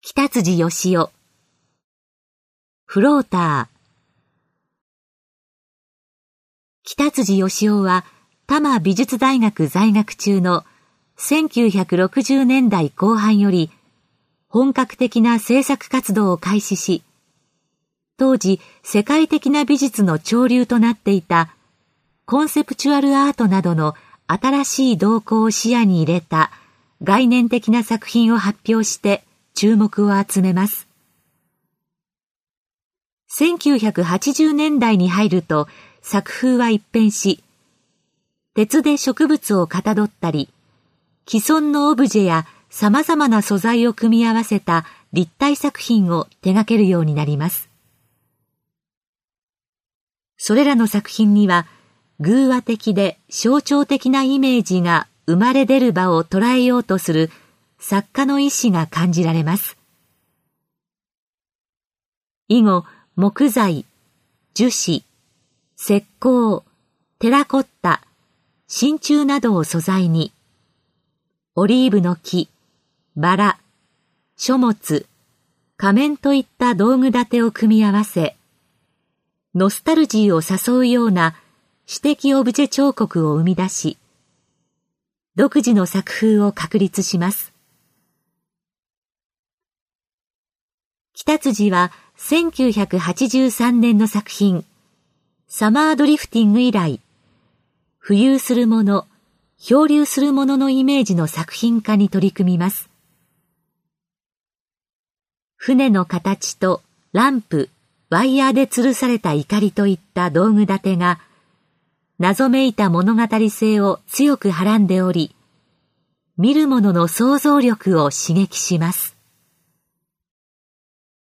北辻義雄。フローター。北辻義雄は多摩美術大学在学中の1960年代後半より本格的な制作活動を開始し、当時世界的な美術の潮流となっていたコンセプチュアルアートなどの新しい動向を視野に入れた概念的な作品を発表して注目を集めます。1980年代に入ると作風は一変し、鉄で植物をかたどったり、既存のオブジェや様々な素材を組み合わせた立体作品を手掛けるようになります。それらの作品には、偶話的で象徴的なイメージが生まれ出る場を捉えようとする作家の意志が感じられます。以後、木材、樹脂、石膏、テラコッタ、真鍮などを素材に、オリーブの木、バラ、書物、仮面といった道具立てを組み合わせ、ノスタルジーを誘うような詩的オブジェ彫刻を生み出し、独自の作風を確立します。北辻は1983年の作品、サマードリフティング以来、浮遊するもの、漂流するもののイメージの作品化に取り組みます。船の形とランプ、ワイヤーで吊るされた錨といった道具立てが、謎めいた物語性を強くはらんでおり、見る者の想像力を刺激します。